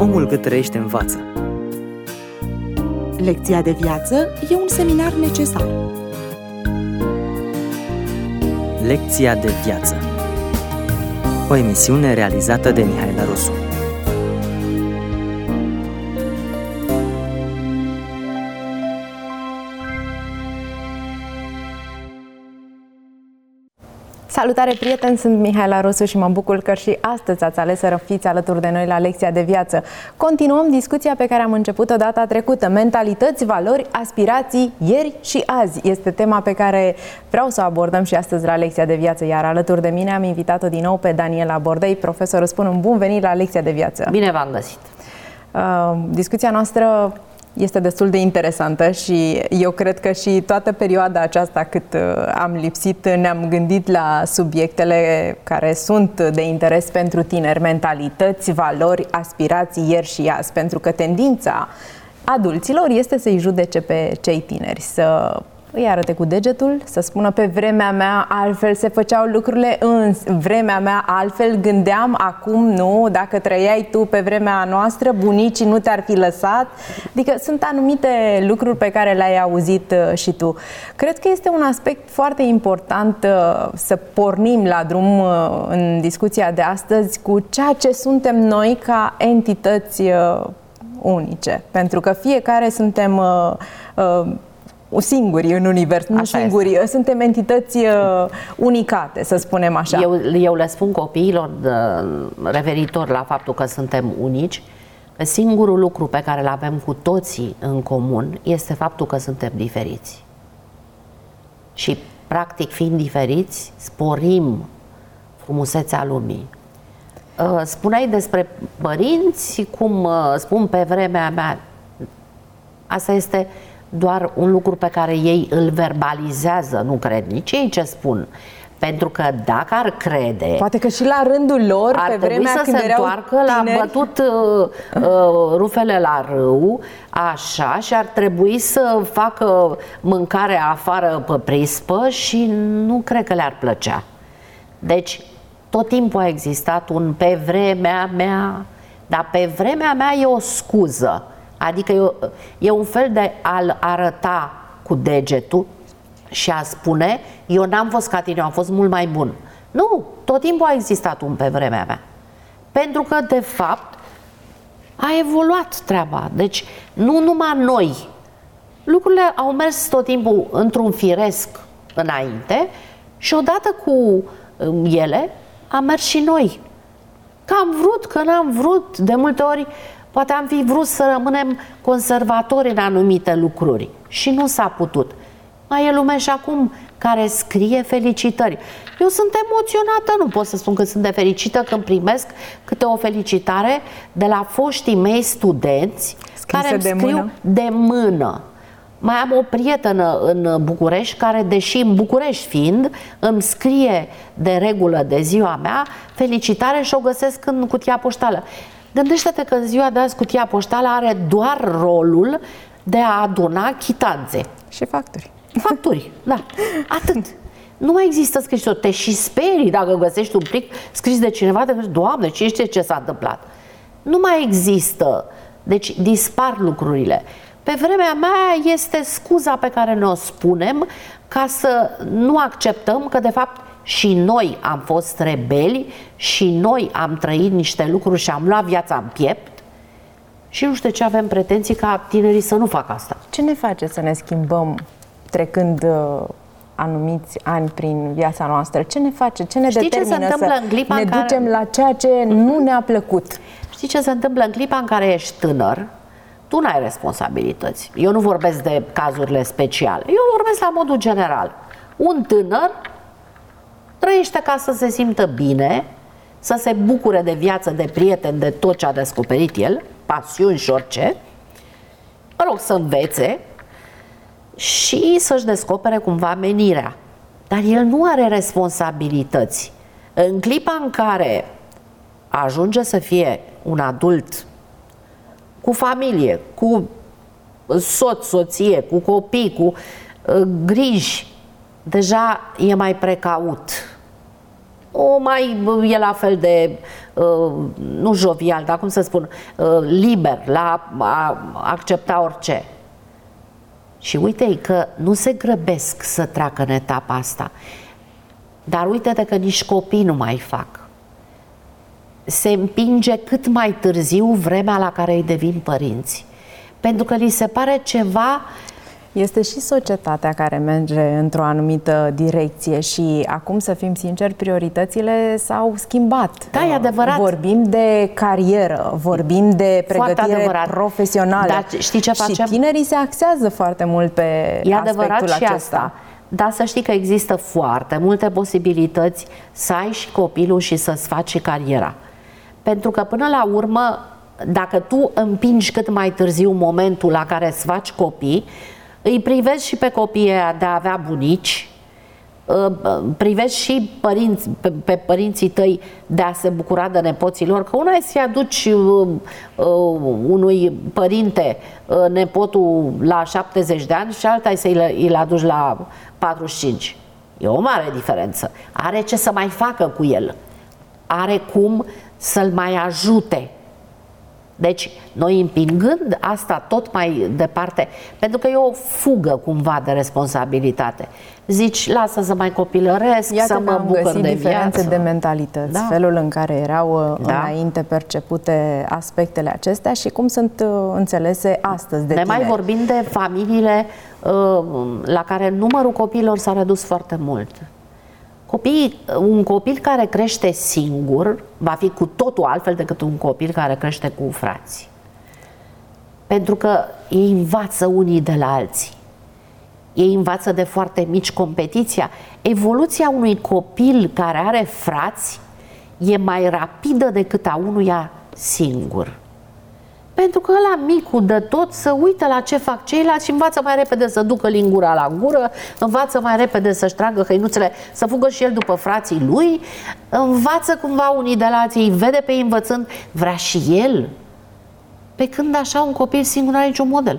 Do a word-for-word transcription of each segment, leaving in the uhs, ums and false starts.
Omul cât trăiește învață. Lecția de viață e un seminar necesar. Lecția de viață. O emisiune realizată de Mihaela Rosu. Salutare, prieteni! Sunt Mihaela Rosu și mă bucur că și astăzi ați ales să fiți alături de noi la Lecția de Viață. Continuăm discuția pe care am început-o data trecută. Mentalități, valori, aspirații, ieri și azi. Este tema pe care vreau să o abordăm și astăzi la Lecția de Viață. Iar alături de mine am invitat-o din nou pe Daniela Bordei. Profesor, spun un bun venit la Lecția de Viață. Bine v-am găsit! Uh, discuția noastră este destul de interesantă și eu cred că și toată perioada aceasta cât am lipsit ne-am gândit la subiectele care sunt de interes pentru tineri, mentalități, valori, aspirații, ieri și azi, pentru că tendința adulților este să-i judece pe cei tineri, să îi arate cu degetul, să spună pe vremea mea altfel se făceau lucrurile, în vremea mea altfel gândeam, acum nu, dacă trăiai tu pe vremea noastră, bunicii nu te-ar fi lăsat. Adică sunt anumite lucruri pe care le-ai auzit și tu. Cred că este un aspect foarte important să pornim la drum în discuția de astăzi cu ceea ce suntem noi ca entități unice. Pentru că fiecare suntem singuri în univers, nu așa singuri, este. Suntem entități uh, unicate, să spunem așa. Eu, eu le spun copiilor, de, referitor la faptul că suntem unici, că singurul lucru pe care îl avem cu toții în comun este faptul că suntem diferiți. Și, practic, fiind diferiți, sporim frumusețea lumii. Uh, spuneai despre părinți, cum uh, spun pe vremea mea, asta este doar un lucru pe care ei îl verbalizează, nu cred nici ei ce spun. Pentru că dacă ar crede, poate că și la rândul lor, ar pe vremea să când se întoarcă la bătut uh, uh, rufele la râu, așa, și ar trebui să facă mâncare afară pe prispă și nu cred că le-ar plăcea. Deci, tot timpul a existat un pe vremea mea, dar pe vremea mea e o scuză. Adică e, e un fel de a-l arăta cu degetul și a spune, eu n-am fost ca tine, eu am fost mult mai bun. Nu, tot timpul a existat un pe vremea mea. Pentru că, de fapt, a evoluat treaba. Deci, nu numai noi. Lucrurile au mers tot timpul într-un firesc înainte și odată cu ele am mers și noi. Că am vrut, că n-am vrut, de multe ori poate am fi vrut să rămânem conservatori în anumite lucruri și nu s-a putut. Mai e lume și acum care scrie felicitări. Eu sunt emoționată, nu pot să spun că sunt de fericită când primesc câte o felicitare de la foștii mei studenți scrise care îmi de scriu mână. de mână. Mai am o prietenă în București care, deși în București fiind, îmi scrie de regulă de ziua mea felicitare și o găsesc în cutia poștală. Gândește-te că în ziua de azi cutia poștală are doar rolul de a aduna chitanțe. Și facturi. Facturi, da. Atât. Nu mai există scrisoare. Te și sperii dacă găsești un plic scris de cineva, te gândești, Doamne, cine știe ce s-a întâmplat? Nu mai există. Deci dispar lucrurile. Pe vremea mea este scuza pe care ne-o spunem ca să nu acceptăm că, de fapt, și noi am fost rebeli și noi am trăit niște lucruri și am luat viața în piept și nu știu de ce avem pretenții ca tinerii să nu facă asta. Ce ne face să ne schimbăm trecând uh, anumiți ani prin viața noastră? Ce ne face? Ce ne Știi determină ce se întâmplă să în clipa ne în care... ducem la ceea ce uh-huh. nu ne-a plăcut? Știi ce se întâmplă în clipa în care ești tânăr? Tu n-ai responsabilități. Eu nu vorbesc de cazurile speciale. Eu vorbesc la modul general. Un tânăr trăiește ca să se simtă bine, să se bucure de viață, de prieteni, de tot ce a descoperit el, pasiuni și orice, mă rog, să învețe și să-și descopere cumva menirea. Dar el nu are responsabilități. În clipa în care ajunge să fie un adult cu familie, cu soț, soție, cu copii, cu uh, griji, deja e mai precaut. o mai e la fel de, uh, nu jovial, dar cum să spun, uh, liber la a accepta orice. Și uite că nu se grăbesc să treacă în etapa asta. Dar uite-te că nici copii nu mai fac. Se împinge cât mai târziu vremea la care îi devin părinți. Pentru că li se pare ceva... Este și societatea care merge într-o anumită direcție și acum, să fim sinceri, prioritățile s-au schimbat. Da, e adevărat. Vorbim de carieră, vorbim de pregătire profesională. Dar știi ce facem? Și tinerii se axează foarte mult pe e aspectul adevărat și acesta. Asta. Dar să știi că există foarte multe posibilități să ai și copilul și să-ți faci și cariera. Pentru că până la urmă, dacă tu împingi cât mai târziu momentul la care îți faci copii, îi privești și pe copiii de a avea bunici, privești și părinți, pe, pe părinții tăi de a se bucura de nepoții lor, că una e să-i aduci uh, uh, unui părinte uh, nepotul la șaptezeci de ani și alta e să-i îl aduci la patruzeci și cinci. E o mare diferență. Are ce să mai facă cu el. Are cum să-l mai ajute. Deci, noi împingând asta tot mai departe, pentru că e o fugă cumva de responsabilitate. Zici, lasă să mai copilăresc, Iată să mă bucur de diferențe viață. de mentalități, da. Felul în care erau da. înainte percepute aspectele acestea și cum sunt înțelese astăzi de Ne tineri. mai vorbim de familiile uh, la care numărul copiilor s-a redus foarte mult. Copiii, un copil care crește singur va fi cu totul altfel decât un copil care crește cu frații. Pentru că ei învață unii de la alții. Ei învață de foarte mici competiția. Evoluția unui copil care are frați e mai rapidă decât a unuia singur. Pentru că ăla micul de tot să uită la ce fac ceilalți și învață mai repede să ducă lingura la gură, învață mai repede să-și tragă hăinuțele, să fugă și el după frații lui, învață cumva unii de la alții, îi vede pe ei învățând, vrea și el. Pe când așa un copil singur nu are niciun model.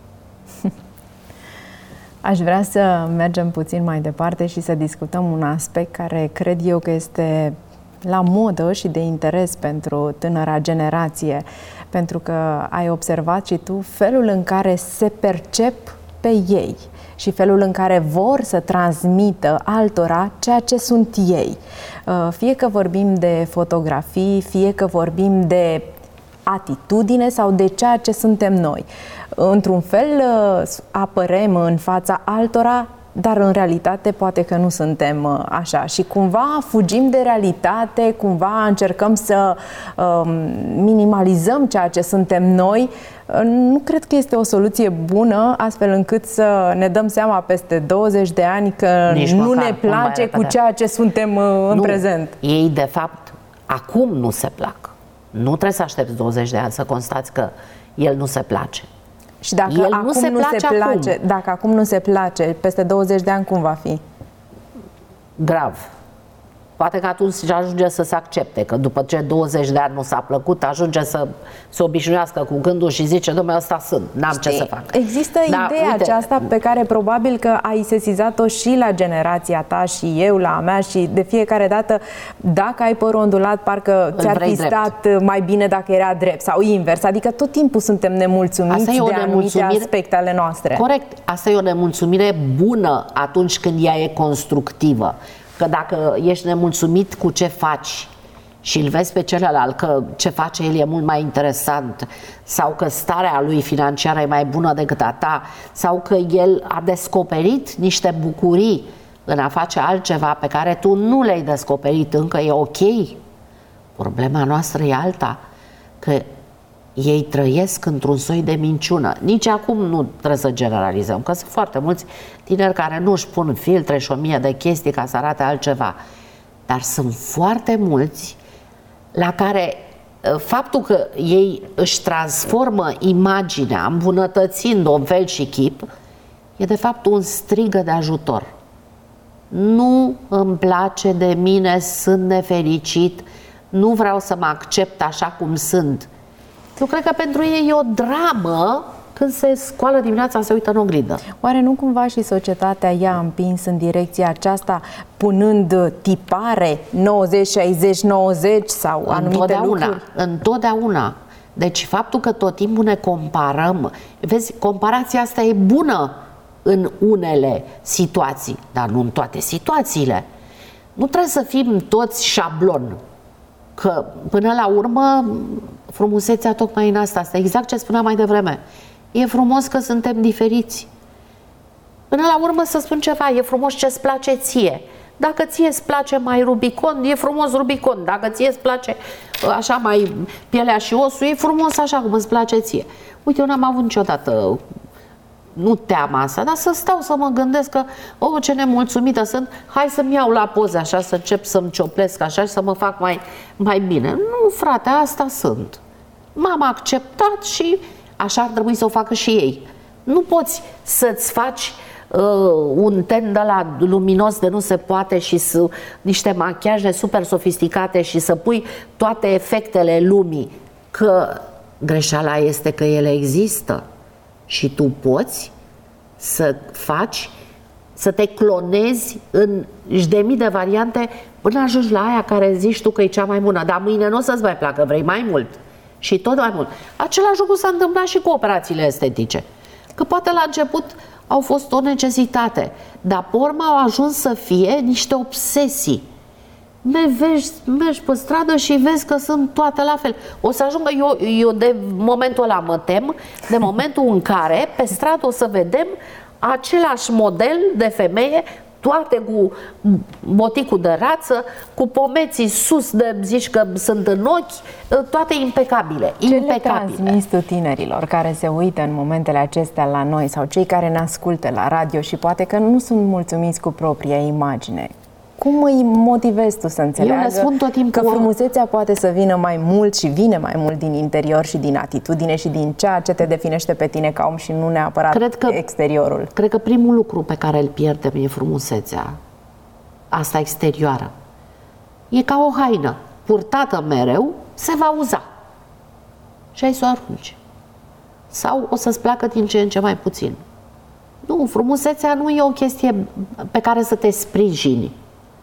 Aș vrea să mergem puțin mai departe și să discutăm un aspect care cred eu că este la modă și de interes pentru tânăra generație, pentru că ai observat și tu felul în care se percep pe ei și felul în care vor să transmită altora ceea ce sunt ei. Fie că vorbim de fotografii, fie că vorbim de atitudine sau de ceea ce suntem noi. Într-un fel apărem în fața altora, dar în realitate poate că nu suntem așa și cumva fugim de realitate, cumva încercăm să um, minimalizăm ceea ce suntem noi. Nu cred că este o soluție bună, astfel încât să ne dăm seama peste douăzeci de ani că Nici nu ne place cu ceea ce suntem în nu, prezent. Ei, de fapt, acum nu se plac. Nu trebuie să aștepți douăzeci de ani să constați că el nu se place. Și dacă El acum nu se nu place, se place acum. dacă acum nu se place, peste douăzeci de ani cum va fi? Grav. Poate că atunci ajunge să se accepte, că după ce douăzeci de ani nu s-a plăcut, ajunge să se obișnuiască cu gândul și zice, dom'le, ăsta sunt, n-am ce să fac. Există da, ideea uite, aceasta pe care probabil că ai sesizat-o și la generația ta și eu la a mea și de fiecare dată, dacă ai părul ondulat, parcă ți-ar fi stat mai bine dacă era drept sau invers. Adică tot timpul suntem nemulțumiți de anumite aspecte ale noastre. Corect. Asta e o nemulțumire bună atunci când ea e constructivă. Că dacă ești nemulțumit cu ce faci și îl vezi pe celălalt că ce face el e mult mai interesant sau că starea lui financiară e mai bună decât a ta sau că el a descoperit niște bucurii în a face altceva pe care tu nu le-ai descoperit încă, e ok. Problema noastră e alta, că ei trăiesc într-un soi de minciună. Nici acum nu trebuie să generalizăm, că sunt foarte mulți tineri care nu își pun filtre și o mie de chestii ca să arate altceva. Dar sunt foarte mulți la care faptul că ei își transformă imaginea, îmbunătățind o fel și chip, e de fapt un strigă de ajutor. Nu îmi place de mine, sunt nefericit, nu vreau să mă accept așa cum sunt. Eu cred că pentru ei e o dramă că când se scoală dimineața, se uită în oglindă. Oare nu cumva și societatea i-a împins în direcția aceasta, punând tipare nouăzeci șaizeci nouăzeci sau anumite întotdeauna, lucruri? Întotdeauna. Deci faptul că tot timpul ne comparăm, vezi, comparația asta e bună în unele situații, dar nu în toate situațiile. Nu trebuie să fim toți șablon, că până la urmă frumusețea tocmai în asta, asta exact ce spuneam mai devreme. E frumos că suntem diferiți. Până la urmă să spun ceva, e frumos ce-ți place ție. Dacă ție îți place mai Rubicon, e frumos Rubicon. Dacă ție îți place așa mai pielea și osul, e frumos așa cum îți place ție. Uite, eu n-am avut niciodată, nu teama asta, dar să stau să mă gândesc că, oh, ce nemulțumită sunt, hai să-mi iau la poze așa, să încep să-mi cioplesc așa și să mă fac mai, mai bine. Nu, frate, asta sunt. M-am acceptat și așa ar trebui să o facă și ei. Nu poți să-ți faci uh, un ten de la luminos de nu se poate și să, niște machiaje super sofisticate și să pui toate efectele lumii, că greșeala este că ele există și tu poți să faci, să te clonezi în și de mii de variante până ajungi la aia care zici tu că e cea mai bună, dar mâine nu o să-ți mai placă, vrei mai mult și tot mai mult. Același lucru s-a întâmplat și cu operațiile estetice, că poate la început au fost o necesitate, dar pe urmă au ajuns să fie niște obsesii. Mergi, mergi pe stradă și vezi că sunt toate la fel. O să ajungă, eu, eu de momentul ăla mă tem, de momentul în care pe stradă o să vedem același model de femeie, toate cu boticul de rață, cu pomeții sus, de zici că sunt în ochi, toate impecabile. Ce impecabile. le transmiți tu tinerilor care se uită în momentele acestea la noi sau cei care ne ascultă la radio și poate că nu sunt mulțumiți cu propria imagine? Cum îi motivezi tu să înțeleagă Eu le spun tot timpul că frumusețea poate să vină mai mult și vine mai mult din interior și din atitudine și din ceea ce te definește pe tine ca om și nu neapărat cred că, exteriorul? Cred că primul lucru pe care îl pierdem e frumusețea asta exterioară. E ca o haină, purtată mereu, se va uza și ai să o arunci. Sau o să-ți placă din ce în ce mai puțin. Nu, frumusețea nu e o chestie pe care să te sprijini.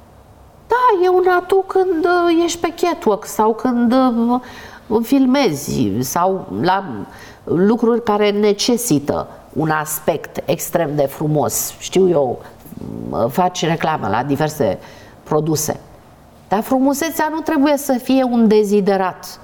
Da, e un atu când uh, ești pe catwalk sau când uh, filmezi sau la lucruri care necesită un aspect extrem de frumos. Știu eu, uh, faci reclamă la diverse produse. Dar frumusețea nu trebuie să fie un deziderat.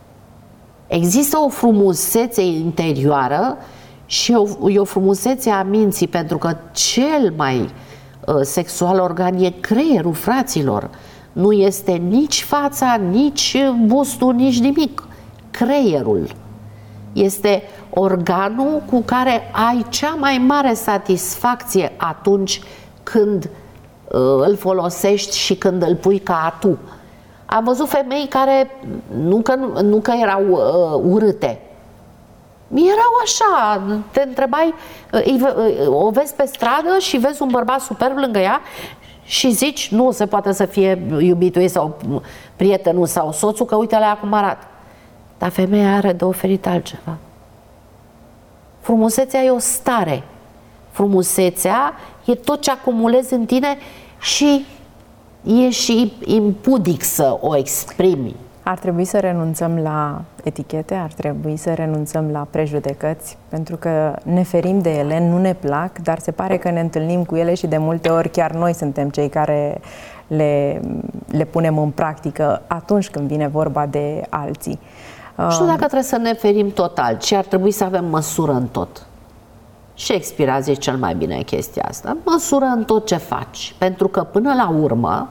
Există o frumusețe interioară și o, e o frumusețe a minții, pentru că cel mai sexual organ e creierul, fraților. Nu este nici fața, nici bustul, nici nimic. Creierul este organul cu care ai cea mai mare satisfacție atunci când uh, îl folosești și când îl pui ca atu. Am văzut femei care nu că, nu că erau uh, urâte, erau așa, te întrebai, o vezi pe stradă și vezi un bărbat superb lângă ea și zici, nu se poate să fie iubitul ei sau prietenul sau soțul, că uite la ea cum arată. Dar femeia are de oferit altceva. Frumusețea e o stare. Frumusețea e tot ce acumulezi în tine și e și impudic să o exprimi. Ar trebui să renunțăm la etichete, ar trebui să renunțăm la prejudecăți, pentru că ne ferim de ele, nu ne plac, dar se pare că ne întâlnim cu ele și de multe ori chiar noi suntem cei care le, le punem în practică atunci când vine vorba de alții. Nu știu dacă trebuie să ne ferim total, ci ar trebui să avem măsură în tot. Shakespeare a zis cel mai bine chestia asta, măsură în tot ce faci, pentru că până la urmă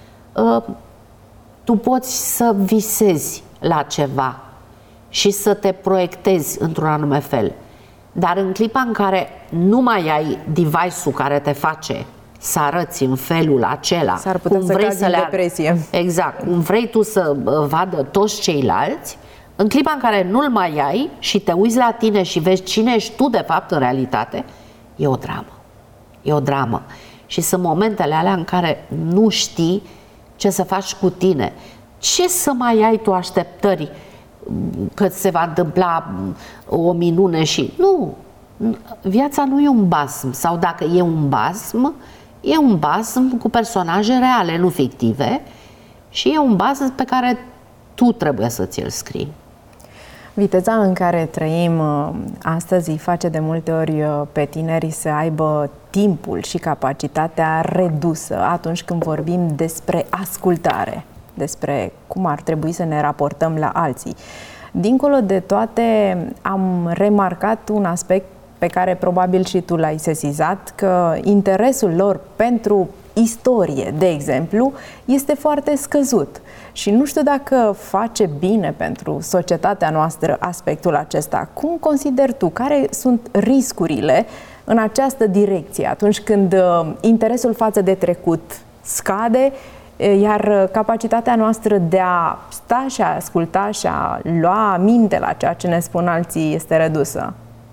tu poți să visezi la ceva și să te proiectezi într-un anume fel. Dar în clipa în care nu mai ai device-ul care te face să arăți în felul acela, s-ar putea cum să vrei cazi să în le depresie. Exact, cum vrei tu să vadă toți ceilalți, în clipa în care nu-l mai ai și te uiți la tine și vezi cine ești tu de fapt în realitate, e o dramă. E o dramă. Și sunt momentele alea în care nu știi ce să faci cu tine. Ce să mai ai tu așteptări că se va întâmpla o minune și... Nu! Viața nu e un basm, sau dacă e un basm, e un basm cu personaje reale, nu fictive, și e un basm pe care tu trebuie să ți-l scrii. Viteza în care trăim astăzi îi face de multe ori pe tinerii să aibă timpul și capacitatea redusă atunci când vorbim despre ascultare, despre cum ar trebui să ne raportăm la alții. Dincolo de toate, am remarcat un aspect pe care probabil și tu l-ai sesizat, că interesul lor pentru istorie, de exemplu, este foarte scăzut. Și nu știu dacă face bine pentru societatea noastră aspectul acesta. Cum consideri tu? Care sunt riscurile în această direcție atunci când interesul față de trecut scade, iar capacitatea noastră de a sta și a asculta și a lua aminte la ceea ce ne spun alții este redusă?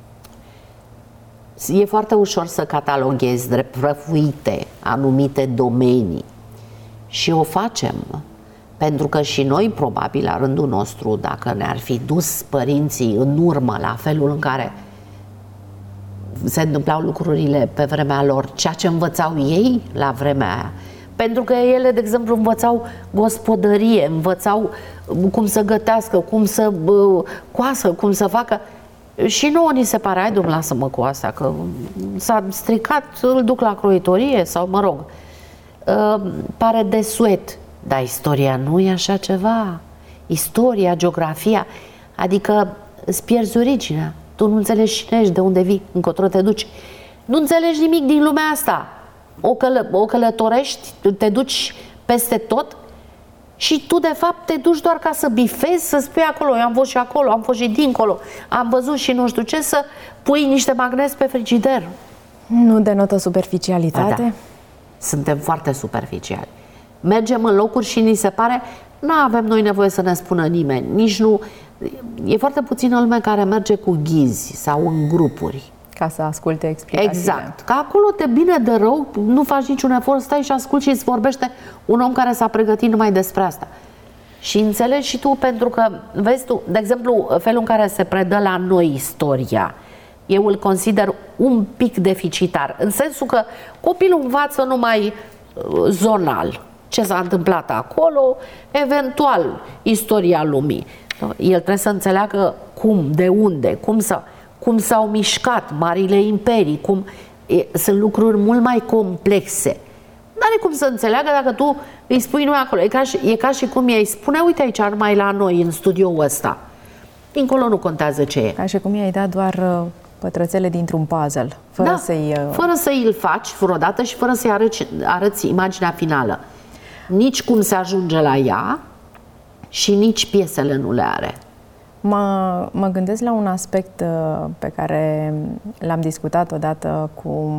E foarte ușor să cataloghezi drept prăfuite anumite domenii și o facem, pentru că și noi, probabil, la rândul nostru, dacă ne-ar fi dus părinții în urmă la felul în care se întâmplau lucrurile pe vremea lor, ceea ce învățau ei la vremea aia, pentru că ele, de exemplu, învățau gospodărie, învățau cum să gătească, cum să coasă, cum să facă. Și nouă ni se pare, hai domnule, lasă-mă cu asta, că s-a stricat, îl duc la croitorie sau mă rog. Uh, pare desuet, dar istoria nu e așa ceva. Istoria, geografia, adică îți pierzi originea. Tu nu înțelegi cine ești, de unde vii, încotro te duci. Nu înțelegi nimic din lumea asta. O, călă, o călătorești, te duci peste tot și tu, de fapt, te duci doar ca să bifezi, să spui acolo, eu am fost și acolo, am fost și dincolo, am văzut și nu știu ce, să pui niște magnezi pe frigider. Nu denotă superficialitate? Da. Suntem foarte superficiali. Mergem în locuri și ni se pare, nu avem noi nevoie să ne spună nimeni, nici nu... E foarte puțină lume care merge cu ghizi sau în grupuri. Ca să asculte explicațiile. Exact. Că acolo, de bine de rău, nu faci niciun efort, stai și asculti și îți vorbește un om care s-a pregătit numai despre asta. Și înțelegi și tu, pentru că, vezi tu, de exemplu, felul în care se predă la noi istoria, eu îl consider un pic deficitar, în sensul că copilul învață numai zonal ce s-a întâmplat acolo, eventual istoria lumii. El trebuie să înțeleagă cum, de unde, cum să... cum s-au mișcat marile imperii, cum e, sunt lucruri mult mai complexe. N-are cum să înțeleagă dacă tu îi spui noi acolo. E ca și, e ca și cum ei spune, uite aici, numai la noi, în studioul ăsta. Dincolo nu contează ce e. Ca și cum i-ai dat doar uh, pătrățele dintr-un puzzle, fără da, să-i... Uh... fără să-i îl faci vreodată și fără să-i arăți, arăți imaginea finală. Nici cum se ajunge la ea și nici piesele nu le are. Mă, mă gândesc la un aspect uh, pe care l-am discutat odată cu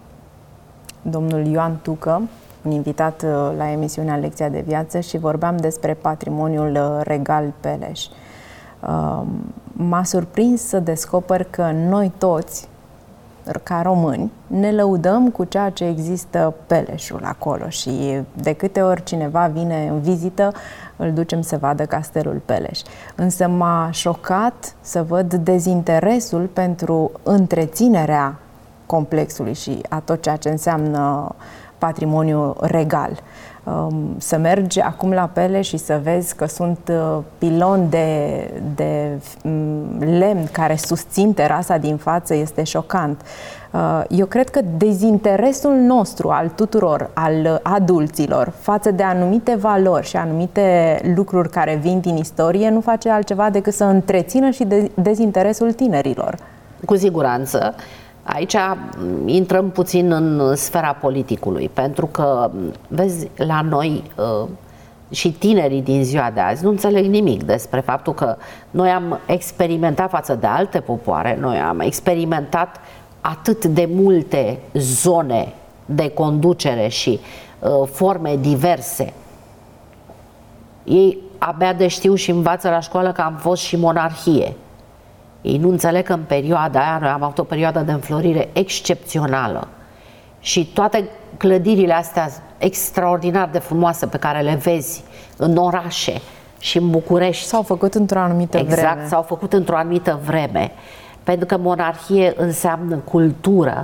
domnul Ioan Tucă, un invitat uh, la emisiunea Lecția de Viață, și vorbeam despre patrimoniul uh, regal Peleș. Uh, m-a surprins să descoper că noi toți, ca români, ne lăudăm cu ceea ce există Peleșul acolo și de câte ori cineva vine în vizită, îl ducem să vadă castelul Peleș. Însă m-a șocat să văd dezinteresul pentru întreținerea complexului și a tot ceea ce înseamnă patrimoniu regal. Să mergi acum la Peleș și să vezi că sunt piloni de, de lemn care susțin terasa din față este șocant. Eu cred că dezinteresul nostru al tuturor, al adulților, față de anumite valori și anumite lucruri care vin din istorie, nu face altceva decât să întrețină și dezinteresul tinerilor. Cu siguranță. Aici intrăm puțin în sfera politicului, pentru că, vezi, la noi și tinerii din ziua de azi nu înțeleg nimic despre faptul că noi am experimentat față de alte popoare, noi am experimentat atât de multe zone de conducere și uh, forme diverse. Ei abia de știu și învață la școală că am fost și monarhie. Ei nu înțeleg că în perioada aia noi am avut o perioadă de înflorire excepțională și toate clădirile astea extraordinar de frumoase pe care le vezi în orașe, și în București. S-au făcut într-o anumită exact, vreme. Exact, s-au făcut într-o anumită vreme, pentru că monarhie înseamnă cultură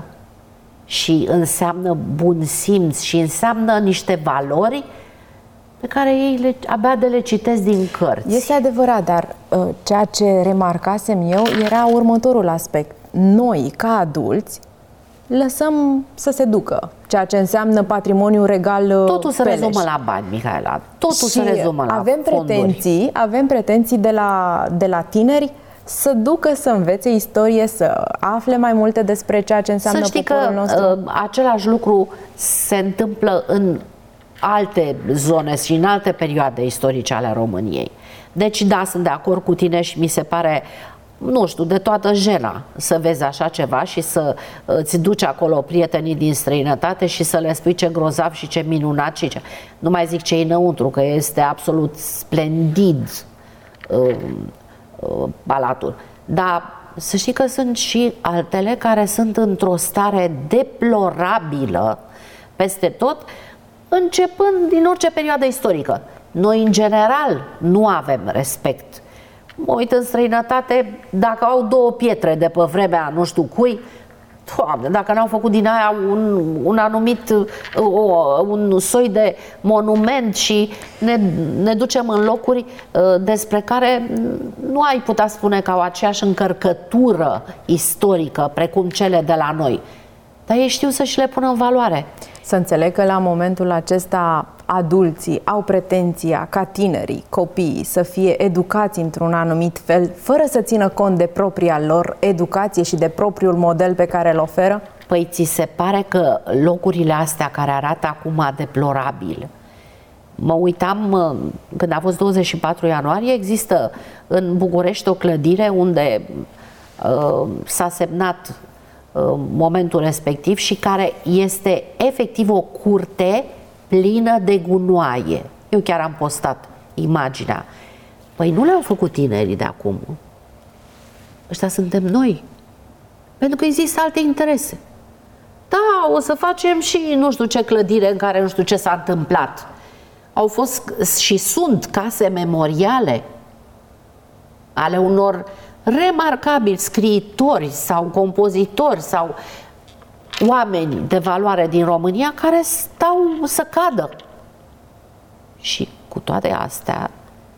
și înseamnă bun simț și înseamnă niște valori pe care ei le, abia de le citesc din cărți. Este adevărat, dar ceea ce remarcasem eu era următorul aspect. Noi, ca adulți, lăsăm să se ducă, ceea ce înseamnă patrimoniu regal. Totul se Peleș. rezumă la bani, Mihaela. Totul și se rezumă la avem fonduri. pretenții, avem pretenții de la, de la tineri să ducă să învețe istorie, să afle mai multe despre ceea ce înseamnă să știi poporul că nostru. Uh, același lucru se întâmplă în alte zone și în alte perioade istorice ale României. Deci da, sunt de acord cu tine și mi se pare, nu știu, de toată jena să vezi așa ceva și să îți duci acolo prietenii din străinătate și să le spui ce grozav și ce minunat și ce... Nu mai zic ce e înăuntru, că este absolut splendid uh, uh, palatul. Dar să știi că sunt și altele care sunt într-o stare deplorabilă peste tot, începând din orice perioadă istorică. Noi, în general, nu avem respect. Mă uit în străinătate, dacă au două pietre de pe vremea nu știu cui, Doamne, dacă n-au făcut din aia un, un anumit o, un soi de monument și ne, ne ducem în locuri uh, despre care nu ai putea spune că au aceeași încărcătură istorică precum cele de la noi. Dar ei știu să și le pună în valoare. Să înțeleg că la momentul acesta adulții au pretenția ca tinerii, copiii, să fie educați într-un anumit fel, fără să țină cont de propria lor educație și de propriul model pe care îl oferă? Păi ți se pare că locurile astea care arată acum deplorabil, mă uitam, când a fost douăzeci și patru ianuarie, există în București o clădire unde uh, s-a semnat momentul respectiv și care este efectiv o curte plină de gunoaie. Eu chiar am postat imaginea. Păi nu le-au făcut tinerii de acum. Ăștia suntem noi. Pentru că există alte interese. Da, o să facem și nu știu ce clădire în care nu știu ce s-a întâmplat. Au fost și sunt case memoriale ale unor remarcabili scriitori sau compozitori sau oameni de valoare din România care stau să cadă. Și cu toate astea,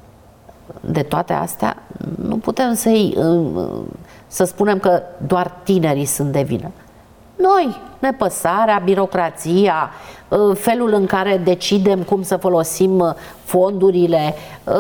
de toate astea, nu putem să-i, să spunem că doar tinerii sunt de vină. Noi, nepăsarea, birocrația, felul în care decidem cum să folosim fondurile,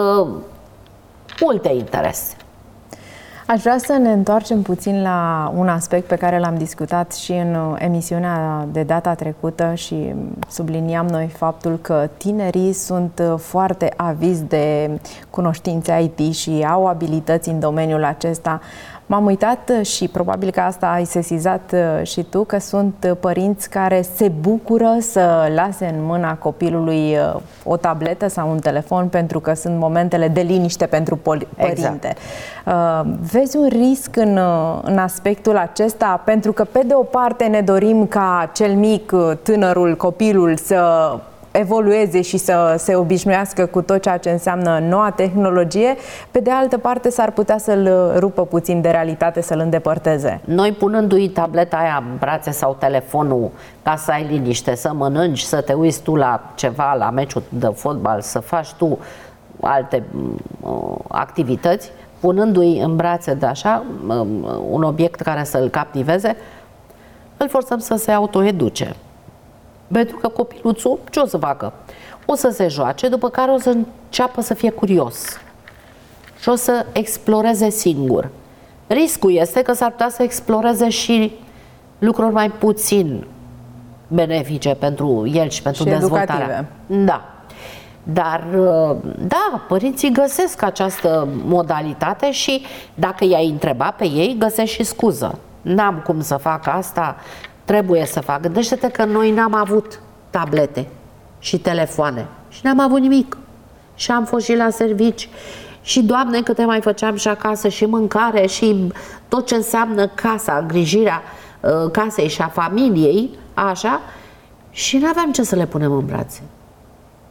multe interese. Aș vrea să ne întoarcem puțin la un aspect pe care l-am discutat și în emisiunea de data trecută și subliniam noi faptul că tinerii sunt foarte avizi de cunoștințe I T și au abilități în domeniul acesta. M-am uitat și probabil că asta ai sesizat și tu, că sunt părinți care se bucură să lase în mâna copilului o tabletă sau un telefon pentru că sunt momentele de liniște pentru părinte. Exact. Vezi un risc în, în aspectul acesta? Pentru că pe de o parte ne dorim ca cel mic, tânărul, copilul să evolueze și să se obișnuiască cu tot ceea ce înseamnă noua tehnologie, pe de altă parte s-ar putea să-l rupă puțin de realitate, să-l îndepărteze. Noi punându-i tableta aia în brațe sau telefonul ca să ai liniște, să mănânci, să te uiți tu la ceva, la meciul de fotbal, să faci tu alte uh, activități, punându-i în brațe de așa uh, un obiect care să-l captiveze, îl forțăm să se autoeduce. Pentru că copiluțul ce o să facă? O să se joace, după care o să înceapă să fie curios și o să exploreze singur. Riscul este că s-ar putea să exploreze și lucruri mai puțin benefice pentru el și pentru și dezvoltarea. educative. Da. Dar, da, părinții găsesc această modalitate și dacă i-ai întrebat pe ei, găsesc și scuză. N-am cum să fac asta, trebuie să fac. Gândește-te că noi n-am avut tablete și telefoane și n-am avut nimic. Și am fost și la servici și, Doamne, câte mai făceam și acasă, și mâncare și tot ce înseamnă casa, îngrijirea uh, casei și a familiei, așa, și n-aveam ce să le punem în brațe.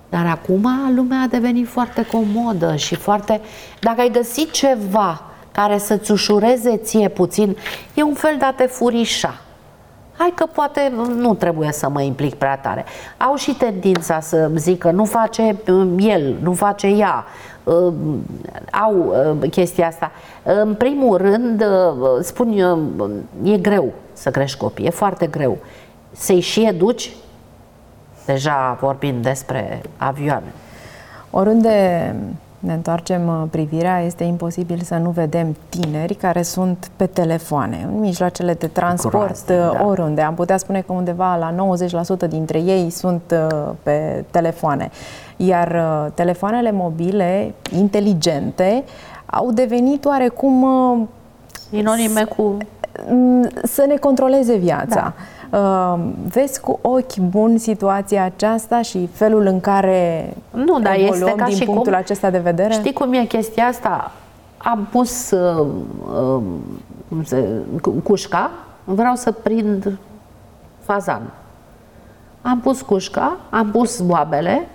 Dar acum lumea a devenit foarte comodă și foarte... Dacă ai găsit ceva care să-ți ușureze ție puțin, e un fel de a te furișa. Hai că poate nu trebuie să mă implic prea tare. Au și tendința să zică nu face el, nu face ea. Au chestia asta. În primul rând, spun eu, e greu să crești copii, e foarte greu. Să-i și educi, deja vorbim despre avioane. Oriunde ne întoarcem privirea, este imposibil să nu vedem tineri care sunt pe telefoane, în mijloacele de transport, Groaznic, oriunde. Da. Am putea spune că undeva la nouăzeci la sută dintre ei sunt pe telefoane. Iar telefoanele mobile, inteligente, au devenit oarecum... Sinonime cu... să ne controleze viața. Da. Uh, vezi cu ochi buni situația aceasta și felul în care nu, dar este ca din și punctul cum, acesta de vedere? Știi cum e chestia asta? Am pus uh, uh, cum se, cușca, vreau să prind fazan. Am pus cușca, am pus boabele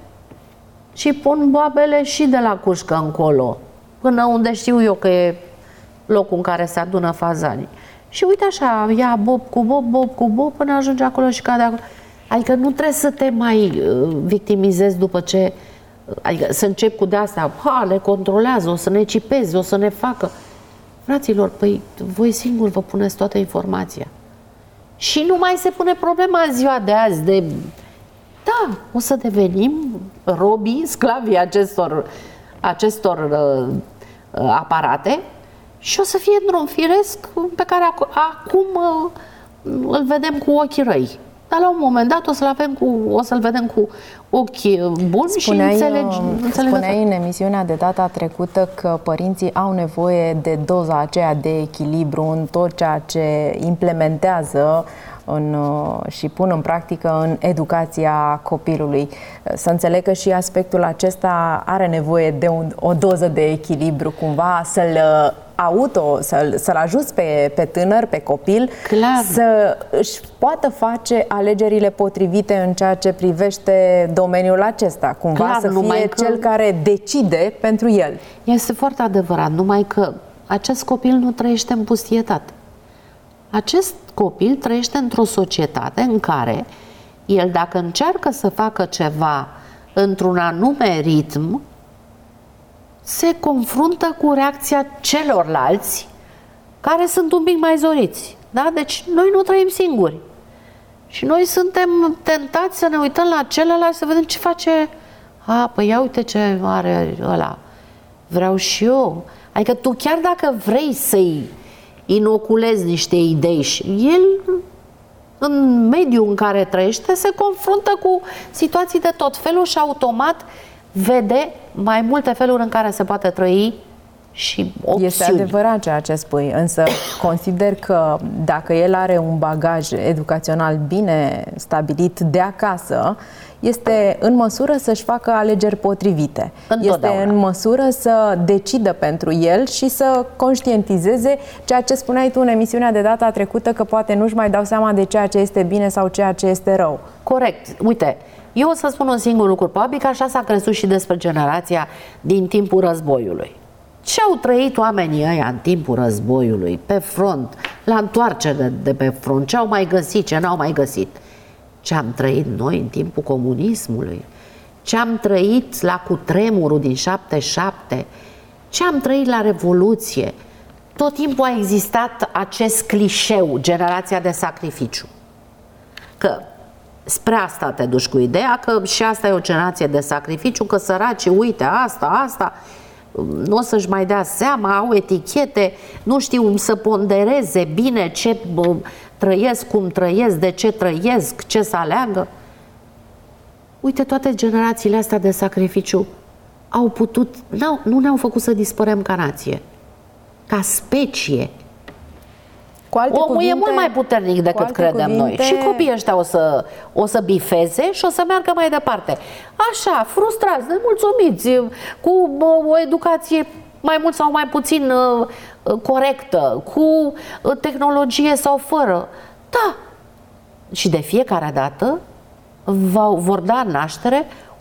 și pun boabele și de la cușcă încolo, până unde știu eu că e locul în care se adună fazanii. Și uite așa, ia bob cu bob, bob cu bob, până ajunge acolo și cade acolo. Adică nu trebuie să te mai uh, victimizezi după ce... Uh, adică să încep cu de-astea, ha, le controlează, o să ne cipezi, o să ne facă. Fraților, păi voi singuri vă puneți toată informația. Și nu mai se pune problema în ziua de azi de... Da, o să devenim robii, sclavii acestor, acestor uh, uh, aparate, și o să fie drum firesc pe care acum îl vedem cu ochii răi. Dar la un moment dat o să-l avem cu, o să-l vedem cu ochi buni spuneai, și înțelegi. Spuneai în emisiunea de data trecută că părinții au nevoie de doza aceea de echilibru în tot ceea ce implementează în, și pun în practică în educația copilului. Să înțeleg că și aspectul acesta are nevoie de un, o doză de echilibru, cumva să-l auto, să-l, să-l ajuți pe, pe tânăr, pe copil, Clar. să își poată face alegerile potrivite în ceea ce privește domeniul acesta, cumva Clar, să fie că... cel care decide pentru el. Este foarte adevărat, numai că acest copil nu trăiește în pustietate. Acest copil trăiește într-o societate în care el, dacă încearcă să facă ceva într-un anume ritm, se confruntă cu reacția celorlalți care sunt un pic mai zoriți. Da? Deci noi nu trăim singuri. Și noi suntem tentați să ne uităm la celălalt, să vedem ce face. A, păi ia uite ce are ăla. Vreau și eu. Adică tu chiar dacă vrei să-i inoculezi niște idei și el, în mediul în care trăiește, se confruntă cu situații de tot felul și automat vede mai multe feluri în care se poate trăi și opțiuni. Este adevărat ceea ce spui, însă consider că dacă el are un bagaj educațional bine stabilit de acasă, este în măsură să-și facă alegeri potrivite. Este în măsură să decidă pentru el și să conștientizeze ceea ce spuneai tu în emisiunea de data trecută, că poate nu-și mai dau seama de ceea ce este bine sau ceea ce este rău. Corect. Uite, eu o să spun un singur lucru. Probabil că așa s-a crescut și despre generația din timpul războiului. Ce au trăit oamenii ăia în timpul războiului, pe front, la întoarcere de pe front, ce au mai găsit, ce n-au mai găsit. Ce am trăit noi în timpul comunismului, ce am trăit la cutremurul din șaptezeci și șapte, ce am trăit la Revoluție. Tot timpul a existat acest clișeu, generația de sacrificiu. Că spre asta te duci cu ideea că și asta e o generație de sacrificiu, că săracii, uite, asta, asta, nu o să-și mai dea seama, au etichete, nu știu să pondereze bine ce bă, trăiesc, cum trăiesc, de ce trăiesc, ce să aleagă. Uite, toate generațiile astea de sacrificiu au putut, n-au, nu ne-au făcut să dispărăm ca nație, ca specie. Cu alte Omul cuvinte, e mult mai puternic decât credem cuvinte... noi. Și copiii ăștia o să, o să bifeze și o să meargă mai departe. Așa, frustrați, nemulțumiți, cu o educație mai mult sau mai puțin uh, corectă, cu uh, tehnologie sau fără. Da. Și de fiecare dată va, vor da naștere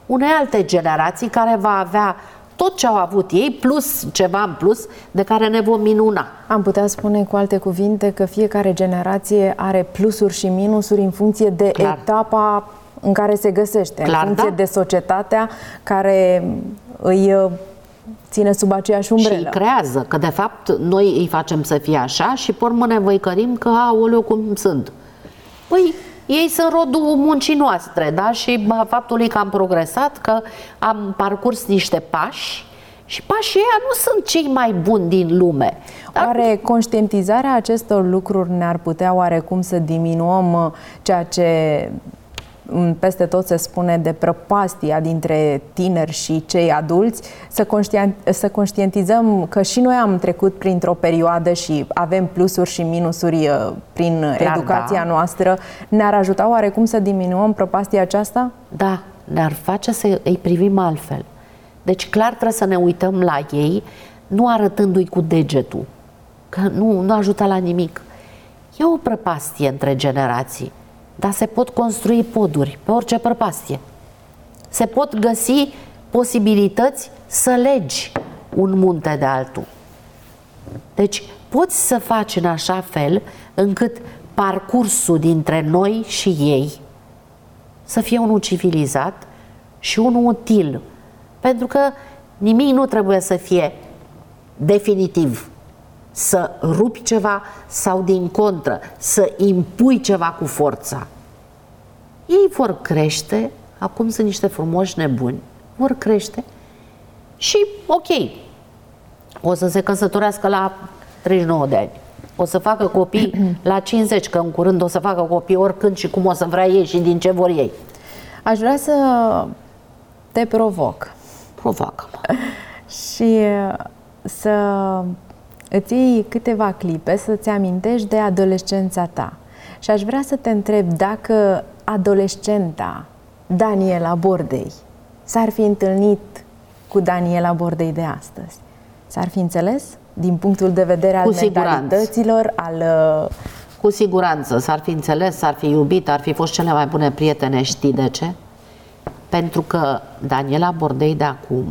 unei alte generații care va avea tot ce au avut ei, plus ceva în plus, de care ne vom minuna. Am putea spune cu alte cuvinte că fiecare generație are plusuri și minusuri în funcție de Clar. etapa în care se găsește, Clar, în funcție da? de societatea care îi ține sub aceeași umbrelă. Și îi creează, că de fapt noi îi facem să fie așa și pe urmă ne văicărim că, aoleu, cum sunt. Păi, ei sunt rodul muncii noastre, da? Și faptului că am progresat, că am parcurs niște pași și pașii ăia nu sunt cei mai buni din lume. Dar... Oare conștientizarea acestor lucruri ne-ar putea oarecum să diminuăm ceea ce peste tot se spune de prăpastia dintre tineri și cei adulți, să, conștient, să conștientizăm că și noi am trecut printr-o perioadă și avem plusuri și minusuri prin Clar, educația da. noastră, ne-ar ajuta oarecum să diminuăm prăpastia aceasta? Da, ne-ar face să îi privim altfel. Deci clar trebuie să ne uităm la ei, nu arătându-i cu degetul, că nu, nu ajută la nimic. E o prăpastie între generații. Dar se pot construi poduri pe orice prăpastie. Se pot găsi posibilități să legi un munte de altul. Deci poți să faci în așa fel încât parcursul dintre noi și ei să fie unul civilizat și unul util. Pentru că nimic nu trebuie să fie definitiv. Să rupi ceva sau din contră, să impui ceva cu forța. Ei vor crește, acum sunt niște frumoși nebuni, vor crește și ok, o să se căsătorească la treizeci și nouă de ani, o să facă copii la cincizeci, că în curând o să facă copii oricând și cum o să vrea ei și din ce vor ei. Aș vrea să te provoc. Provoacă-mă. Și să îți iei câteva clipe să-ți amintești de adolescența ta. Și aș vrea să te întreb dacă adolescenta Daniela Bordei s-ar fi întâlnit cu Daniela Bordei de astăzi. S-ar fi înțeles? Din punctul de vedere al mentalităților, al... Cu siguranță s-ar fi înțeles, s-ar fi iubit, ar fi fost cele mai bune prietene. Știi de ce? Pentru că Daniela Bordei de acum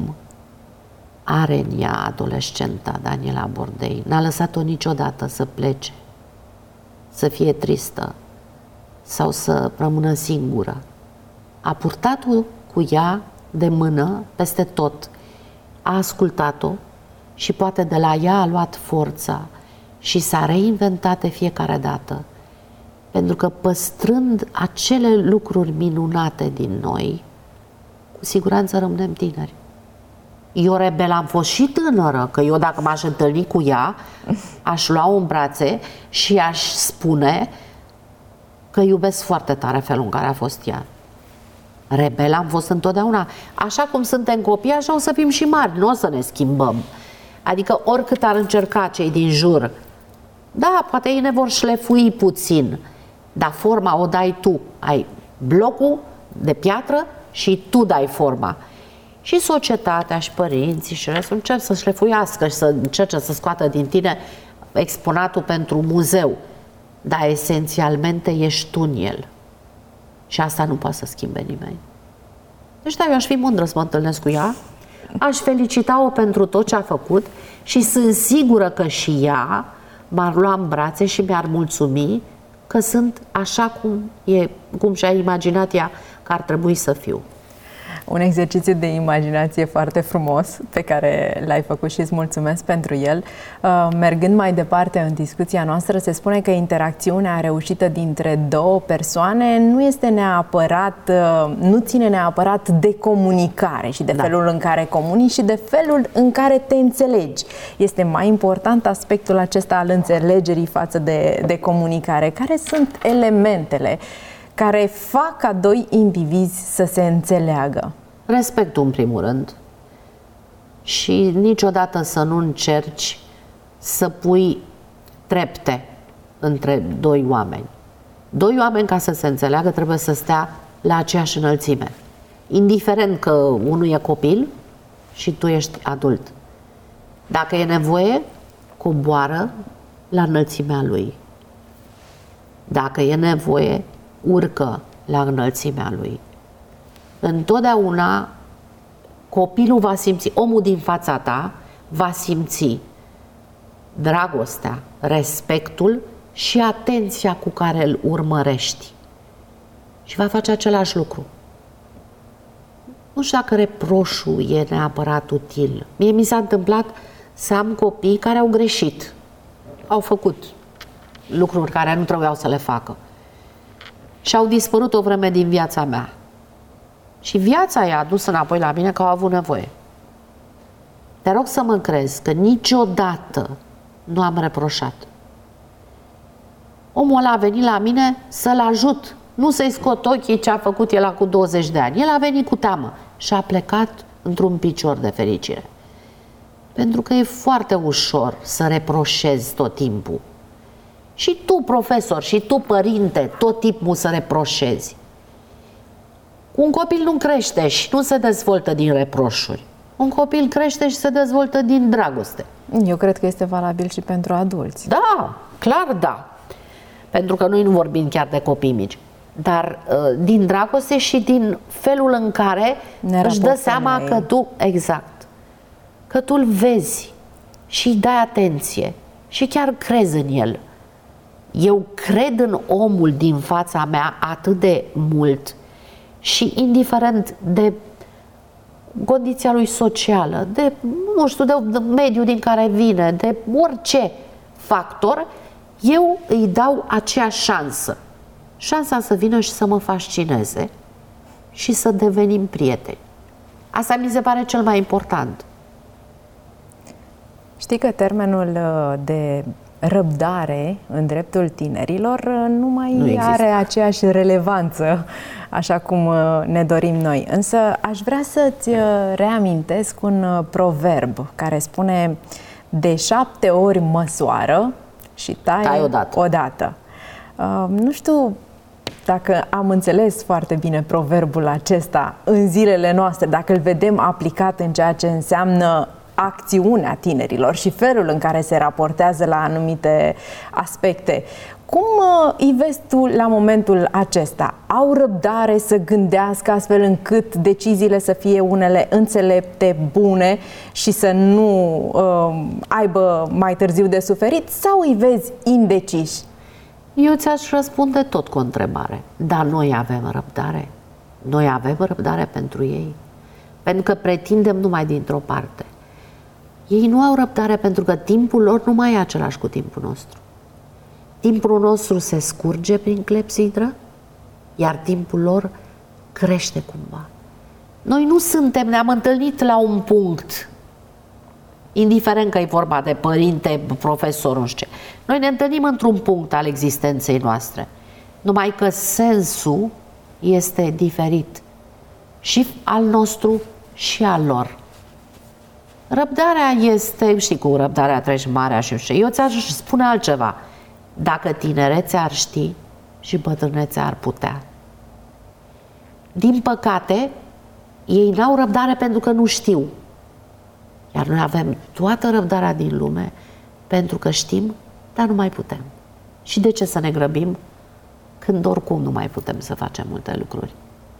are în ea adolescenta Daniela Bordei. N-a lăsat-o niciodată să plece, să fie tristă sau să rămână singură. A purtat-o cu ea de mână peste tot. A ascultat-o și poate de la ea a luat forța și s-a reinventat de fiecare dată. Pentru că păstrând acele lucruri minunate din noi, cu siguranță rămânem tineri. Eu rebel am fost și tânără, că eu dacă m-aș întâlni cu ea, aș lua-o în brațe și aș spune că iubesc foarte tare felul în care a fost ea. Rebel am fost întotdeauna. Așa cum suntem copii, așa o să fim și mari, nu o să ne schimbăm. Adică oricât ar încerca cei din jur, da, poate ei ne vor șlefui puțin, dar forma o dai tu. Ai blocul de piatră și tu dai forma. Și societatea și părinții și restul încerc să șlefuiască și să încerce să scoată din tine exponatul pentru muzeu. Dar esențialmente ești tu în el. Și asta nu poate să schimbe nimeni. Deci da, eu aș fi mândră să mă întâlnesc cu ea, aș felicita-o pentru tot ce a făcut și sunt sigură că și ea m-ar lua în brațe și mi-ar mulțumi că sunt așa cum, e, cum și-a imaginat ea că ar trebui să fiu. Un exercițiu de imaginație foarte frumos pe care l-ai făcut și îți mulțumesc pentru el. Mergând mai departe în discuția noastră, se spune că interacțiunea reușită dintre două persoane nu este neapărat, nu ține neapărat de comunicare și de da. felul în care comunici și de felul în care te înțelegi. Este mai important aspectul acesta al înțelegerii față de, de comunicare. Care sunt elementele care fac ca doi indivizi să se înțeleagă? Respectul în primul rând și niciodată să nu încerci să pui trepte între doi oameni. Doi oameni, ca să se înțeleagă, trebuie să stea la aceeași înălțime. Indiferent că unul e copil și tu ești adult. Dacă e nevoie, coboară la înălțimea lui. Dacă e nevoie, urcă la înălțimea lui. Întotdeauna copilul va simți, omul din fața ta va simți dragostea, respectul și atenția cu care îl urmărești. Și va face același lucru. Nu știu dacă reproșul e neapărat util. Mie mi s-a întâmplat să am copii care au greșit. Au făcut lucruri care nu trebuiau să le facă. Și au dispărut o vreme din viața mea. Și viața i-a adus înapoi la mine că au avut nevoie. Te rog să mă crezi că niciodată nu am reproșat. Omul ăla a venit la mine să-l ajut, nu să-i scot ochii ce a făcut el cu douăzeci de ani. El a venit cu teamă și a plecat într-un picior de fericire. Pentru că e foarte ușor să reproșezi tot timpul. Și tu, profesor, și tu, părinte, tot timpul să reproșezi. Un copil nu crește și nu se dezvoltă din reproșuri. Un copil crește și se dezvoltă din dragoste. Eu cred că este valabil și pentru adulți. Da, clar da. Pentru că noi nu vorbim chiar de copii mici. Dar din dragoste și din felul în care ne își dă seama că tu, exact, că tu îl vezi și îi dai atenție și chiar crezi în el. Eu cred în omul din fața mea atât de mult și indiferent de condiția lui socială, de, nu știu, de, de mediul din care vine, de orice factor, eu îi dau aceeași șansă. Șansa să vină și să mă fascineze și să devenim prieteni. Asta mi se pare cel mai important. Știi că termenul de răbdare în dreptul tinerilor nu mai nu are aceeași relevanță așa cum ne dorim noi. Însă aș vrea să-ți reamintesc un proverb care spune: de șapte ori măsoară și tai, tai odată. odată. Uh, nu știu dacă am înțeles foarte bine proverbul acesta în zilele noastre, dacă îl vedem aplicat în ceea ce înseamnă acțiunea tinerilor și felul în care se raportează la anumite aspecte. Cum uh, îi vezi tu la momentul acesta? Au răbdare să gândească astfel încât deciziile să fie unele înțelepte, bune și să nu uh, aibă mai târziu de suferit? Sau îi vezi indeciși? Eu ți-aș răspunde tot cu o întrebare. Dar noi avem răbdare? Noi avem răbdare pentru ei? Pentru că pretindem numai dintr-o parte. Ei nu au răbdare pentru că timpul lor nu mai e același cu timpul nostru. Timpul nostru se scurge prin clepsidră, iar timpul lor crește cumva. Noi nu suntem, ne-am întâlnit la un punct, indiferent că e vorba de părinte, profesor, nu știu ce. Noi ne întâlnim într-un punct al existenței noastre, numai că sensul este diferit și al nostru și al lor. Răbdarea este, știi, cu răbdarea treci marea și nu știu. Eu ți-aș spune altceva. Dacă tinerețea ar ști și bătrânețea ar putea. Din păcate, ei n-au răbdare pentru că nu știu. Iar noi avem toată răbdarea din lume pentru că știm, dar nu mai putem. Și de ce să ne grăbim când oricum nu mai putem să facem multe lucruri?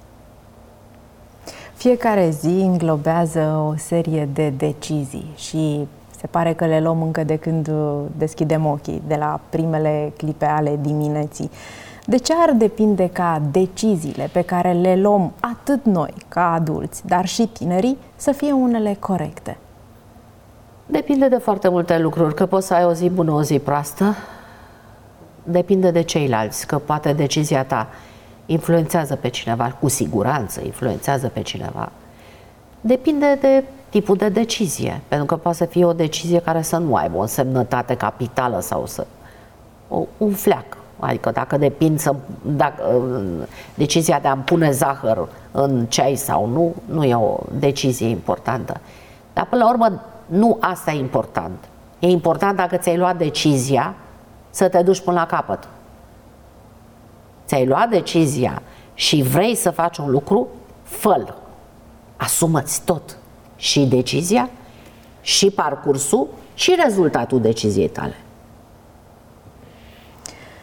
Fiecare zi înglobează o serie de decizii și se pare că le luăm încă de când deschidem ochii, de la primele clipe ale dimineții. De ce ar depinde ca deciziile pe care le luăm atât noi, ca adulți, dar și tinerii, să fie unele corecte? Depinde de foarte multe lucruri, că poți să ai o zi bună, o zi proastă. Depinde de ceilalți, că poate decizia ta influențează pe cineva, cu siguranță influențează pe cineva. Depinde de tipul de decizie, pentru că poate să fie o decizie care să nu aibă o însemnătate capitală sau să o, un fleac. Adică dacă depind să, dacă, decizia de a-mi pune zahăr în ceai sau nu, nu e o decizie importantă. Dar până la urmă nu asta e important. E important dacă ți-ai luat decizia să te duci până la capăt. Ți-ai luat decizia și vrei să faci un lucru, fă-l. Asumă-ți tot. Și decizia, și parcursul, și rezultatul deciziei tale.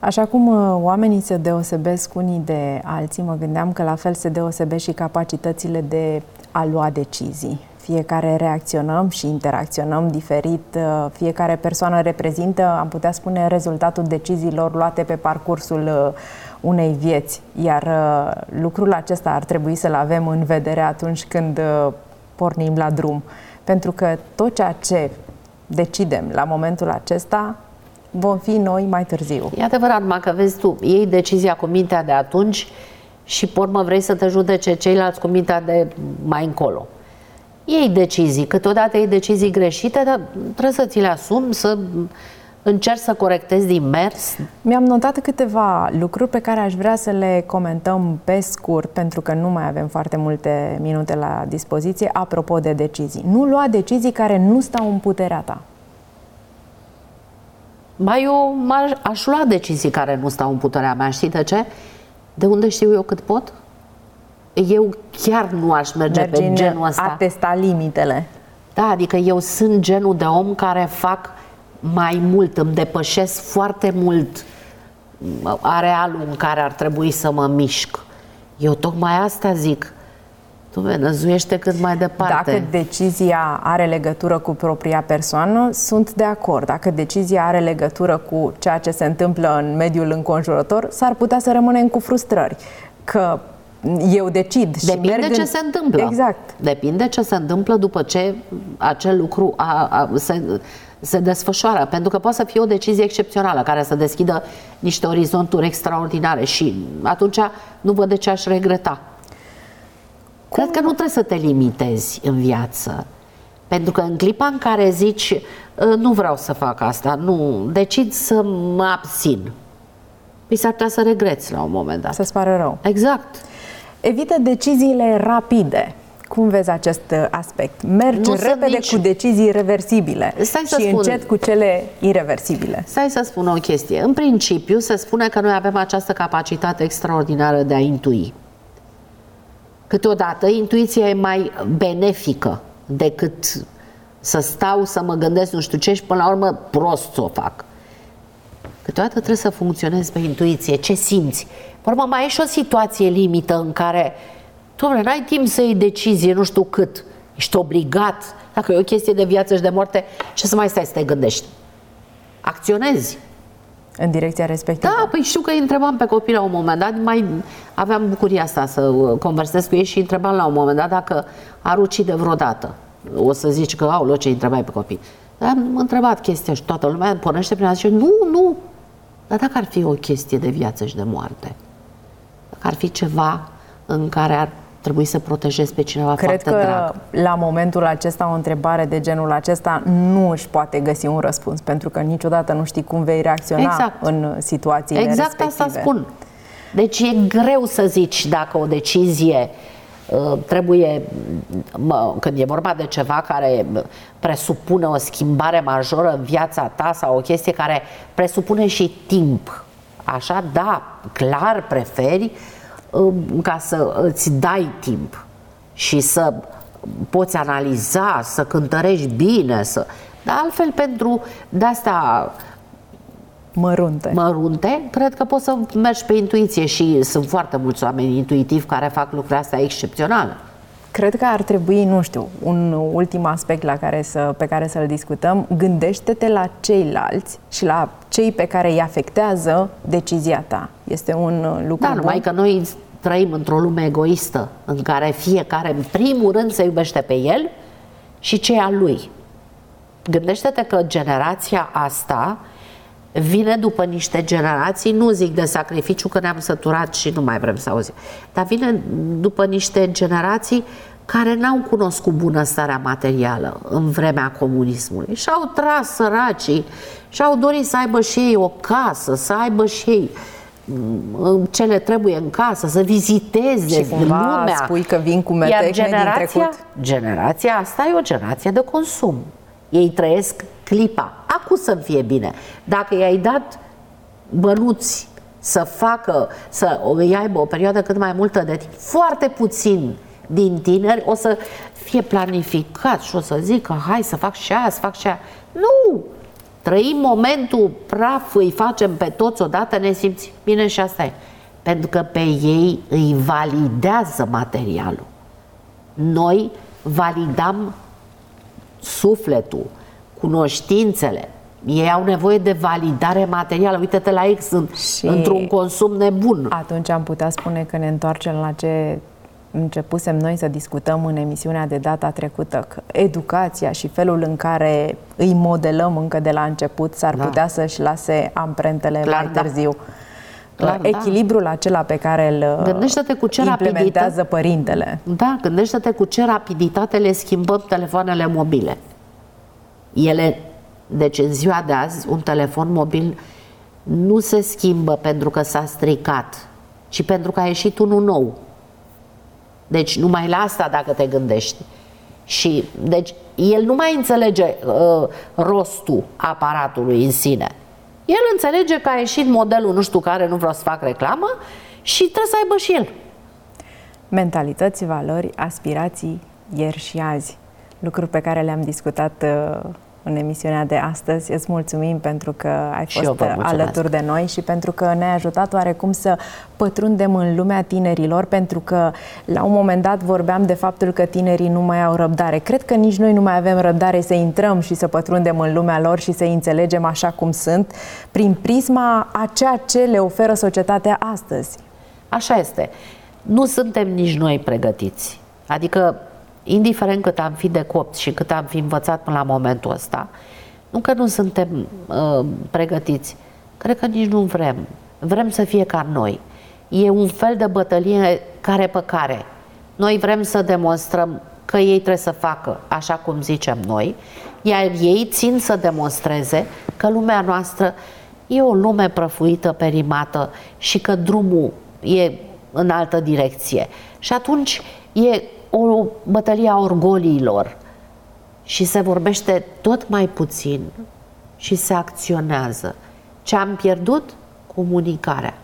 Așa cum oamenii se deosebesc unii de alții, mă gândeam că la fel se deosebesc și capacitățile de a lua decizii. Fiecare reacționăm și interacționăm diferit, fiecare persoană reprezintă, am putea spune, rezultatul deciziilor luate pe parcursul unei vieți, iar lucrul acesta ar trebui să-l avem în vedere atunci când pornim la drum, pentru că tot ceea ce decidem la momentul acesta vom fi noi mai târziu. E adevărat, mă, că vezi tu, iei decizia cu mintea de atunci și pe urmă vrei să te judece ceilalți cu mintea de mai încolo. Iei decizii, câteodată iei decizii greșite, dar trebuie să ți le asumi, să încerci să corectezi din mers. Mi-am notat câteva lucruri pe care aș vrea să le comentăm pe scurt, pentru că nu mai avem foarte multe minute la dispoziție, apropo de decizii. Nu lua decizii care nu stau în puterea ta. Ba, eu aș lua decizii care nu stau în puterea mea, știi de ce? De unde știu eu cât pot? Eu chiar nu aș merge Mergi pe genul ăsta. A testa limitele. Da, adică eu sunt genul de om care fac mai mult, îmi depășesc foarte mult arealul în care ar trebui să mă mișc. Eu tocmai asta zic. Tu năzuiește cât mai departe. Dacă decizia are legătură cu propria persoană, sunt de acord. Dacă decizia are legătură cu ceea ce se întâmplă în mediul înconjurător, s-ar putea să rămânem cu frustrări. Că eu decid și Depinde merg ce în... se întâmplă. Exact. Depinde ce se întâmplă după ce acel lucru a, a, se, se desfășoară. Pentru că poate să fie o decizie excepțională care să deschidă niște orizonturi extraordinare și atunci nu văd de ce aș regreta. Cred că nu trebuie să te limitezi în viață. Pentru că în clipa în care zici nu vreau să fac asta, nu, decid să mă abțin, păi s-ar putea să regreți la un moment dat. Să-ți pară rău. Exact. Evită deciziile rapide. Cum vezi acest aspect? Mergi Nu repede nici... cu decizii reversibile Stai să și spun... încet cu cele ireversibile. Stai să spun o chestie. În principiu se spune că noi avem această capacitate extraordinară de a intui. Câteodată intuiția e mai benefică decât să stau să mă gândesc nu știu ce și până la urmă prost să o fac. Câteodată trebuie să funcționezi pe intuiție, ce simți. Pe urmă mai e și o situație limită în care doamne, n-ai timp să iei decizie, nu știu cât, ești obligat. Dacă e o chestie de viață și de moarte, ce să mai stai să te gândești? Acționezi. În direcția respectivă. Da, păi știu că îi întrebam pe copii la un moment dat, mai aveam bucuria asta să conversez cu ei și îi întrebam la un moment dat dacă ar ucide vreodată. O să zici că, aoleu, ce îi întrebai pe copii. Dar am întrebat chestia și toată lumea pornește prin a zice, nu, nu. Dar dacă ar fi o chestie de viață și de moarte, dacă ar fi ceva în care ar trebui să protejezi pe cineva Cred foarte că drag. la momentul acesta o întrebare de genul acesta nu își poate găsi un răspuns, pentru că niciodată nu știi cum vei reacționa exact. în situațiile exact respective. Exact asta spun. Deci e greu să zici dacă o decizie uh, trebuie, mă, când e vorba de ceva care presupune o schimbare majoră în viața ta sau o chestie care presupune și timp. Așa, da, clar preferi ca să îți dai timp și să poți analiza, să cântărești bine, să... dar altfel pentru de-astea mărunte. mărunte, cred că poți să mergi pe intuiție și sunt foarte mulți oameni intuitivi care fac lucrurile astea excepționale. Cred că ar trebui, nu știu, un ultim aspect la care să, pe care să-l discutăm. Gândește-te la ceilalți și la cei pe care îi afectează decizia ta. Este un lucru Da, bun. numai că noi trăim într-o lume egoistă în care fiecare, în primul rând, se iubește pe el și cei al lui. Gândește-te că generația asta vine după niște generații, nu zic de sacrificiu că ne-am săturat și nu mai vrem să auzim, dar vine după niște generații care n-au cunoscut bunăstarea materială în vremea comunismului și-au tras săracii și-au dorit să aibă și ei o casă, să aibă și ei ce le trebuie în casă, să viziteze și cumva lumea. Spui că vin cu metehne din trecut. Generația asta e o generație de consum. Ei trăiesc clipa. Acum să-mi fie bine. Dacă i-ai dat bănuți să facă, să îi aibă o perioadă cât mai multă de timp, foarte puțin din tineri o să fie planificat și o să zică hai să fac și aia, să fac și aia. Nu! trăim momentul praf, îi facem pe toți odată, ne simțim bine și asta e. Pentru că pe ei îi validează materialul. Noi validăm sufletul, cunoștințele. Ei au nevoie de validare materială. Uite-te la X, sunt și într-un consum nebun. Atunci am putea spune că ne întoarcem la ce începusem noi să discutăm în emisiunea de data trecută, că educația și felul în care îi modelăm încă de la început s-ar da. putea să-și lase amprentele Clar, mai târziu. Da. Clar, Echilibrul da. acela pe care îl gândește-te cu ce implementează rapidită, părintele. Da, gândește-te cu ce rapiditate le schimbăm telefoanele mobile. Ele, deci în ziua de azi, un telefon mobil nu se schimbă pentru că s-a stricat, ci pentru că a ieșit unul nou. Deci numai la asta dacă te gândești. Și deci el nu mai înțelege uh, rostul aparatului în sine. El înțelege că a ieșit modelul nu știu care, nu vreau să fac reclamă, și trebuie să aibă și el. Mentalități, valori, aspirații, ieri și azi. Lucruri pe care le-am discutat uh, în emisiunea de astăzi. Îți mulțumim pentru că ai și fost alături de noi și pentru că ne-ai ajutat oarecum să pătrundem în lumea tinerilor, pentru că la un moment dat vorbeam de faptul că tinerii nu mai au răbdare. Cred că nici noi nu mai avem răbdare să intrăm și să pătrundem în lumea lor și să înțelegem așa cum sunt, prin prisma a ceea ce le oferă societatea astăzi. Așa este. Nu suntem nici noi pregătiți. Adică indiferent cât am fi de copți și cât am fi învățat până la momentul ăsta, nu că nu suntem uh, pregătiți, cred că nici nu vrem. Vrem să fie ca noi. E un fel de bătălie care pe care. Noi vrem să demonstrăm că ei trebuie să facă așa cum zicem noi, iar ei țin să demonstreze că lumea noastră e o lume prăfuită, perimată și că drumul e în altă direcție. Și atunci e o bătălie a orgoliilor și se vorbește tot mai puțin și se acționează. Ce am pierdut? Comunicarea.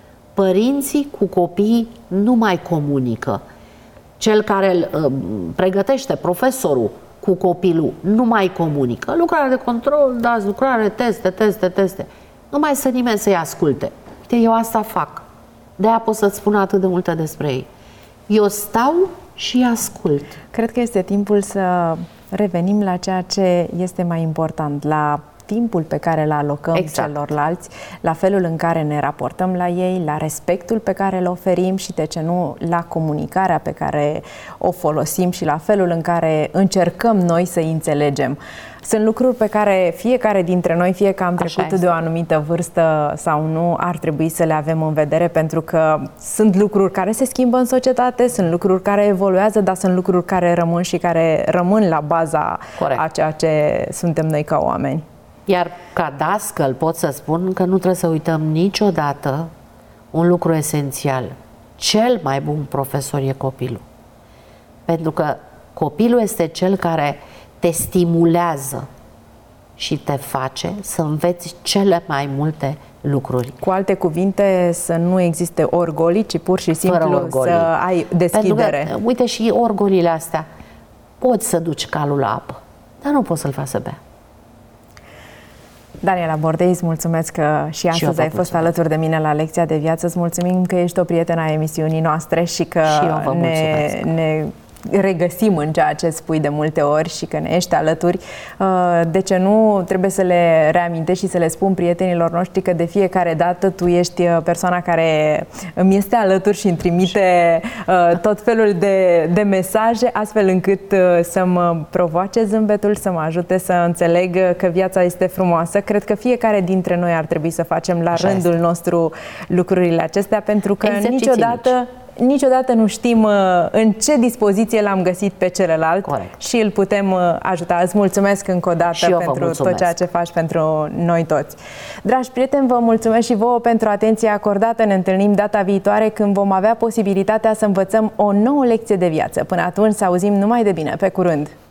Părinții cu copiii nu mai comunică. Cel care îl uh, pregătește, profesorul cu copilul, nu mai comunică. Lucrare de control, dați lucrare, teste, teste, teste. Nu mai să nimeni să-i asculte. Uite, eu asta fac. De-aia pot să-ți spun atât de multe despre ei. Eu stau și ascult. Cred că este timpul să revenim la ceea ce este mai important, la timpul pe care îl alocăm exact. celorlalți, la felul în care ne raportăm la ei, la respectul pe care îl oferim și, de ce nu, la comunicarea pe care o folosim și la felul în care încercăm noi să înțelegem. Sunt lucruri pe care fiecare dintre noi, fie că am trecut de o anumită vârstă sau nu, ar trebui să le avem în vedere, pentru că sunt lucruri care se schimbă în societate, sunt lucruri care evoluează, dar sunt lucruri care rămân și care rămân la baza Corect. a ceea ce suntem noi ca oameni. Iar ca dascăl pot să spun că nu trebuie să uităm niciodată un lucru esențial. Cel mai bun profesor e copilul. Pentru că copilul este cel care te stimulează și te face să înveți cele mai multe lucruri. Cu alte cuvinte, să nu existe orgolii, ci pur și simplu să ai deschidere. Pentru că, uite, și orgolile astea, poți să duci calul la apă, dar nu poți să-l faci să bea. Daniela Bordei, îți mulțumesc că și astăzi și ai fost mulțumesc. alături de mine la Lecția de Viață. Îți mulțumim că ești o prietenă a emisiunii noastre și că și ne, ne regăsim în ceea ce spui de multe ori și că ne ești alături. De ce nu, trebuie să le reamintești și să le spun prietenilor noștri că de fiecare dată tu ești persoana care îmi este alături și îmi trimite tot felul de, de mesaje, astfel încât să mă provoace zâmbetul, să mă ajute să înțeleg că viața este frumoasă. Cred că fiecare dintre noi ar trebui să facem la Așa rândul este. nostru lucrurile acestea, pentru că niciodată Niciodată nu știm în ce dispoziție l-am găsit pe celălalt. Corect. Și îl putem ajuta. Îți mulțumesc încă o dată pentru tot ceea ce faci pentru noi toți. Dragi prieteni, vă mulțumesc și vouă pentru atenția acordată. Ne întâlnim data viitoare, când vom avea posibilitatea să învățăm o nouă lecție de viață. Până atunci, să auzim numai de bine. Pe curând!